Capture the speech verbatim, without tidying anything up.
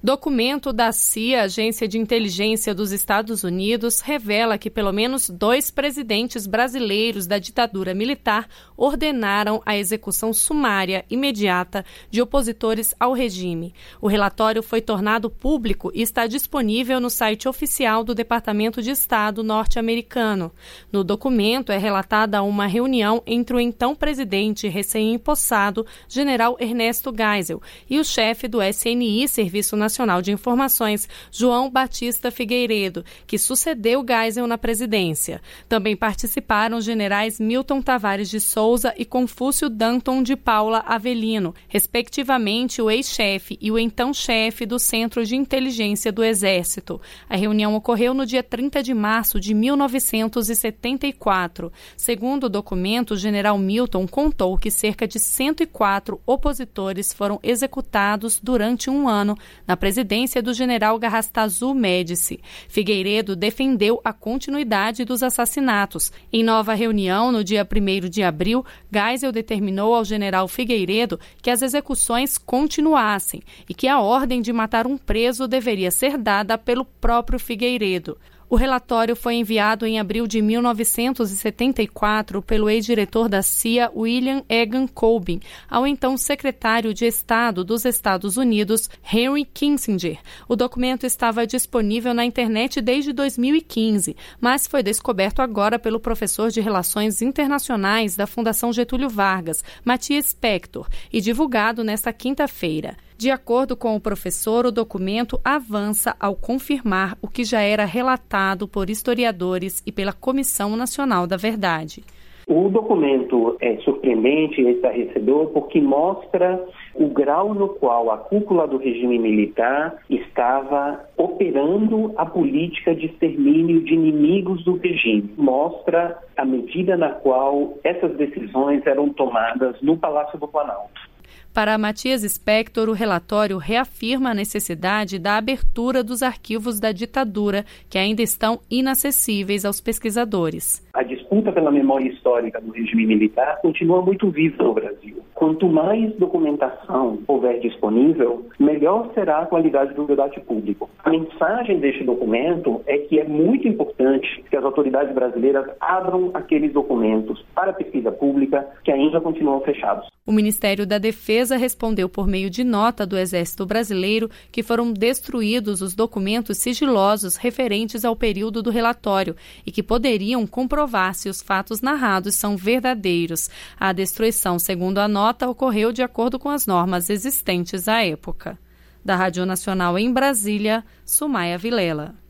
Documento da C I A, Agência de Inteligência dos Estados Unidos, revela que pelo menos dois presidentes brasileiros da ditadura militar ordenaram a execução sumária imediata de opositores ao regime. O relatório foi tornado público e está disponível no site oficial do Departamento de Estado norte-americano. No documento é relatada uma reunião entre o então presidente recém-empossado, general Ernesto Geisel, e o chefe do S N I, Serviço Nacional Nacional de Informações, João Batista Figueiredo, que sucedeu Geisel na presidência. Também participaram os generais Milton Tavares de Souza e Confúcio Danton de Paula Avelino, respectivamente o ex-chefe e o então chefe do Centro de Inteligência do Exército. A reunião ocorreu no dia trinta de março de mil novecentos e setenta e quatro. Segundo o documento, o general Milton contou que cerca de cento e quatro opositores foram executados durante um ano na presidência do general Garrastazu Médici. Figueiredo defendeu a continuidade dos assassinatos. Em nova reunião, no dia primeiro de abril, Geisel determinou ao general Figueiredo que as execuções continuassem e que a ordem de matar um preso deveria ser dada pelo próprio Figueiredo. O relatório foi enviado em abril de mil novecentos e setenta e quatro pelo ex-diretor da C I A, William Egan Colby, ao então secretário de Estado dos Estados Unidos, Henry Kissinger. O documento estava disponível na internet desde dois mil e quinze, mas foi descoberto agora pelo professor de Relações Internacionais da Fundação Getúlio Vargas, Matias Spector, e divulgado nesta quinta-feira. De acordo com o professor, o documento avança ao confirmar o que já era relatado por historiadores e pela Comissão Nacional da Verdade. O documento é surpreendente e estarrecedor porque mostra o grau no qual a cúpula do regime militar estava operando a política de extermínio de inimigos do regime. Mostra a medida na qual essas decisões eram tomadas no Palácio do Planalto. Para Matias Spector, o relatório reafirma a necessidade da abertura dos arquivos da ditadura, que ainda estão inacessíveis aos pesquisadores. A disputa pela memória histórica do regime militar continua muito viva no Brasil. Quanto mais documentação houver disponível, melhor será a qualidade do debate público. A mensagem deste documento é que é muito importante que as autoridades brasileiras abram aqueles documentos para a pesquisa pública que ainda continuam fechados. O Ministério da Defesa respondeu por meio de nota do Exército Brasileiro que foram destruídos os documentos sigilosos referentes ao período do relatório e que poderiam comprovar se os fatos narrados são verdadeiros. A destruição, segundo a nota, ocorreu de acordo com as normas existentes à época. Da Rádio Nacional em Brasília, Sumaia Vilela.